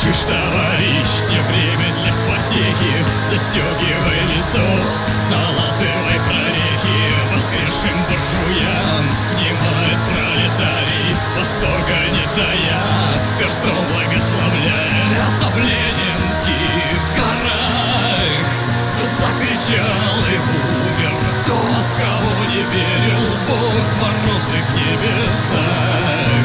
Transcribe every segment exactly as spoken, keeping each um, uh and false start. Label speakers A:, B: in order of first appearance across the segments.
A: Слышишь, товарищ, не время для потехи. Застегивай лицо, залатывай прорехи. Воскресшим буржуям внимает пролетарий, восторга не тая, перстом благословляя. Это в Ленинских горах закричал и умер тот, в кого не верил Бог в морозных небесах.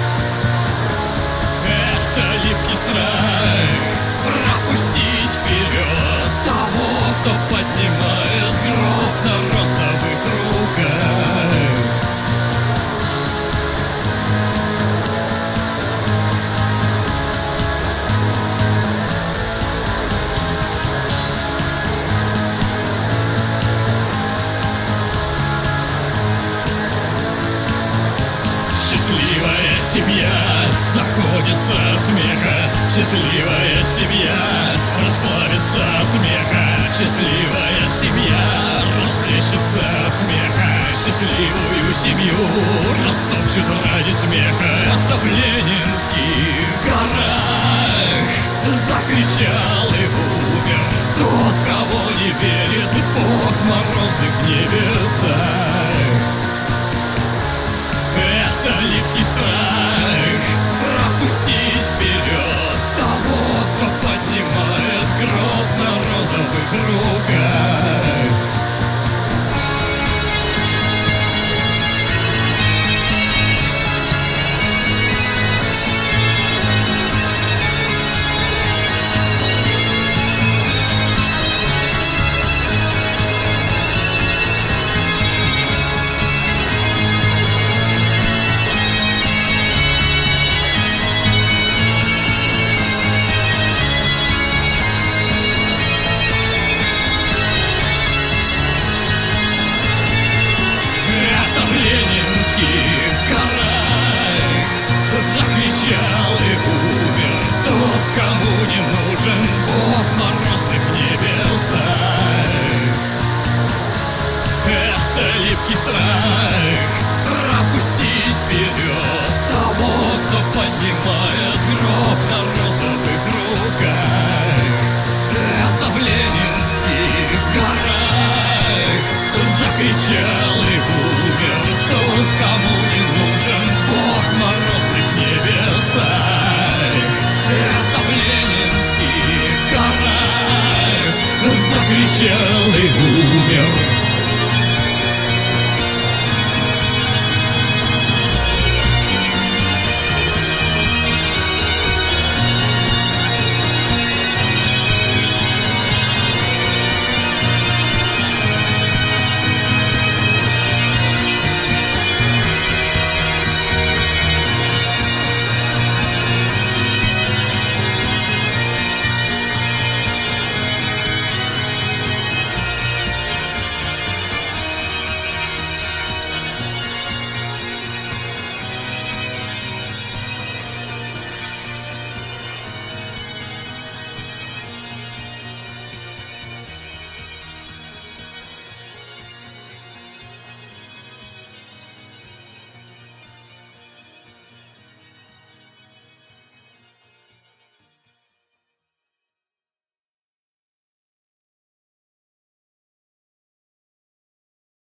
A: Это липкий страх пропустить вперед того, кто поднимает гроб на розовых руках. Счастливая семья заходится от смеха. Счастливая семья расплавится от смеха. Счастливая семья расплещется от смеха. Счастливую семью растопчут ради смеха. Это в Ленинских горах закричал и умер тот, в кого не верит Бог в морозных небесах. Это липкий страх пропустить вперед того, кто поднимает гроб на розовых руках. Закричал и умер тот, кому не нужен Бог в морозных небесах. Это липкий страх пропустить вперед того, кто поднимает гроб на розовых руках. Это в Ленинских горах закричал и умер тот, кому не нужен Бог в морозных небесах. Это в Ленинских горах закричал и умер